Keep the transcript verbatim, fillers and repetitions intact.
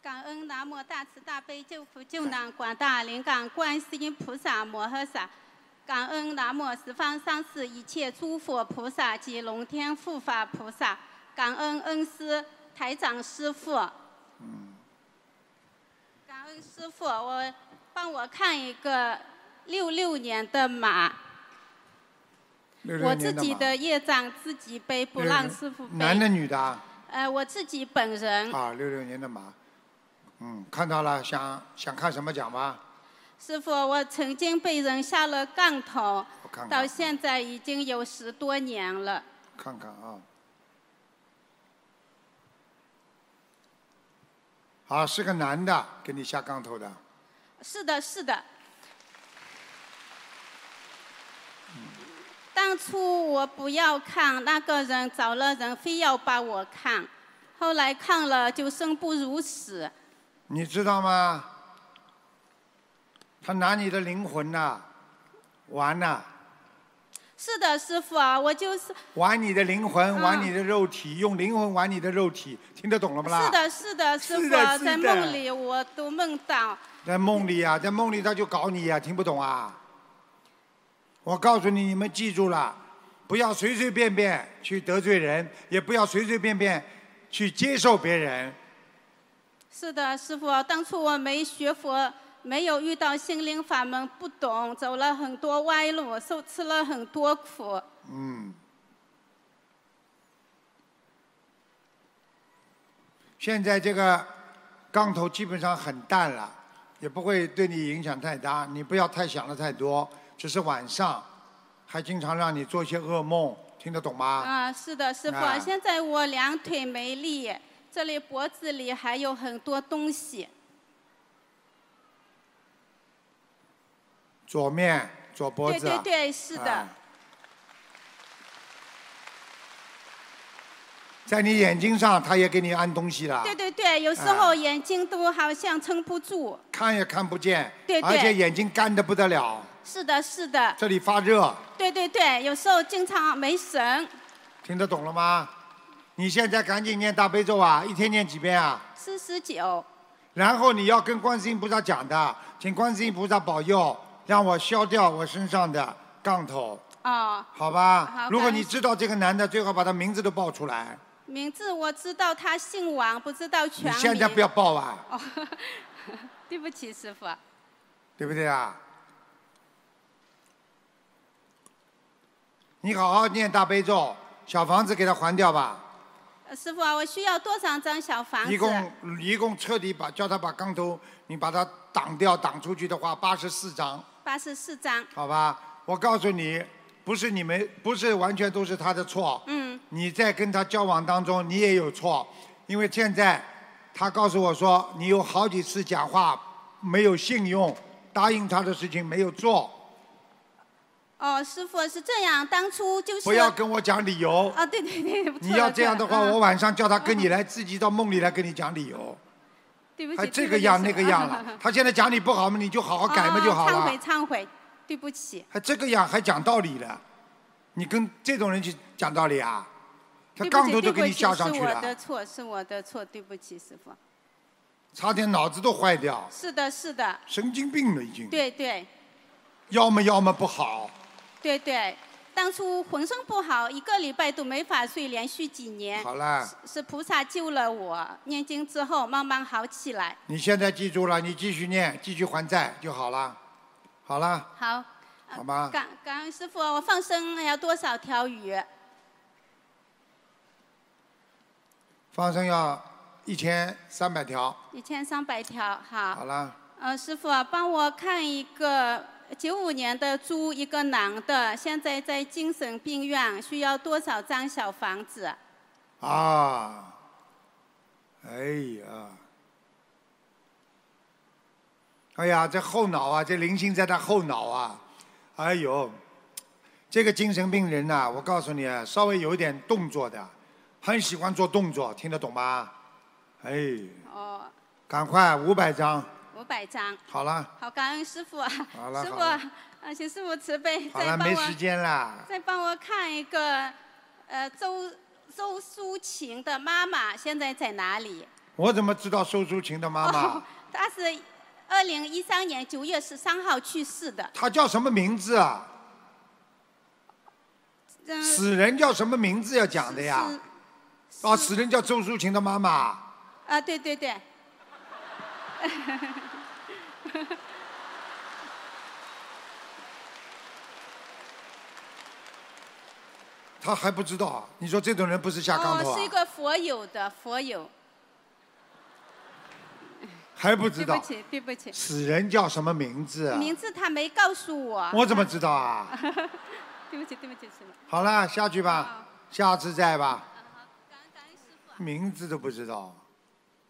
感恩南无大慈大悲救苦救难广大灵感观世音菩萨摩诃萨，感恩南无十方三世一切诸佛菩萨及龙天护法菩萨，感恩恩师台长师父。 嗯。 感恩师父，我帮我看一个六六年的马。 六六年的马。 我自己的业障自己背，不让师父背。 男的女的啊？ 呃，我自己本人。 啊，六六年的马。嗯，看到了，想想看什么讲吧？ 师父，我曾经被人下了杠头， 看看到现在已经有十多年了。 看看啊。好，是个男的给你下杠头的。 是的，是的。当初我不要看，那个人找了人非要把我看，后来看了就生不如死。 你知道吗？他拿你的灵魂呐、啊，玩呐、啊。 是的，师父啊，我就是。 玩你的灵魂，玩你的肉体，嗯、用灵魂玩你的肉体，听得懂了不啦？ 是的，是的，师父，在梦里我都梦到。 在梦里啊，在梦里他就搞你啊，听不懂啊？我告诉你，你们记住了，不要随随便便去得罪人，也不要随随便便去接受别人。 是的，师父，当初我没学佛，没有遇到心灵法门，不懂，走了很多歪路，受吃了很多苦。 嗯。现在这个杠头基本上很淡了，也不会对你影响太大，你不要太想的太多。只是晚上还经常让你做一些噩梦，听得懂吗？ 啊，是的，师父，啊、现在我两腿没力。这里脖子里还有很多东西。 左面左脖子。 对对对，是的。啊、 在你眼睛上，他也给你安东西了。 对对对，有时候眼睛都好像撑不住。 看也看不见。 对对。 而且眼睛干得不得了。 是的，是的。 这里发热。 对对对，有时候经常没神。 听得懂了吗？你现在赶紧念大悲咒啊！一天念几遍啊？ 四十九。 然后你要跟观世音菩萨讲的，请观世音菩萨保佑，让我消掉我身上的杠头。 哦。 好吧。 好。 如果你知道这个男的，最好把他名字都报出来。 名字我知道，他姓王，不知道全名。 你现在不要报啊！ 哦，对不起，师父。 对不对啊？你好好念大悲咒，小房子给他还掉吧。 师父啊，我需要多少张小房子？ 一共一共彻底把叫他把杠头，你把它挡掉，挡出去的话，八十四张。 八十四张。 好吧，我告诉你，不是你们，不是完全都是他的错。 嗯。 你在跟他交往当中，你也有错，因为现在他告诉我说，你有好几次讲话没有信用，答应他的事情没有做。 哦，师父是这样，当初就是。 不要跟我讲理由。 啊，对对对， 你要这样的话， 嗯、 我晚上叫他跟你来，自己到梦里来跟你讲理由。 对不起。 还这个样那个样了，他现在讲你不好嘛，你就好好改嘛就好了。 忏悔忏悔，对不起。 还这个样还讲道理了，你跟这种人去讲道理啊？他杠头都给你下上去了。 是我的错，是我的错，对不起，师父。 差点脑子都坏掉。 是的，是的。 神经病了已经。 对对。 要么要么不好。 对对，当初浑身不好，一个礼拜都没法睡，连续几年。 好了。 是, 是菩萨救了我，念经之后慢慢好起来。 你现在记住了，你继续念，继续还债就好了。好了。 好。 好吗？ 感感恩师父，我放生要多少条鱼？ 放生要一千三百条。 一千三百条，好。 好了。 呃，师父，帮我看一个。九五年的猪，一个男的，现在在精神病院，需要多少张小房子？ 啊，哎呀，哎呀，这后脑啊，这灵性在他后脑啊，哎呦，这个精神病人呐、啊，我告诉你啊，稍微有一点动作的，很喜欢做动作，听得懂吗？哎。哦。赶快五百张。 五百张。 好了。 好，感恩师父。 好了。 师父，啊，请师父慈悲， 好了，没时间了。 再帮我看一个，呃，周周淑琴的妈妈现在在哪里？ 我怎么知道周淑琴的妈妈？ 哦、她是二零一三年九月十三号去世的。 她叫什么名字啊？ 嗯、 死人叫什么名字要讲的呀？哦，死人叫周淑琴的妈妈。 啊，对对对。 他还不知道，你说这种人不是下杠头啊？ 哦，是一个佛友的佛友。 还不知道？ 对不起，对不起。 死人叫什么名字啊？ 名字他没告诉我。 我怎么知道啊？ 对不起，对不起，师傅。 好了，下去吧，下次再吧。 好，感恩感恩师傅。 名字都不知道。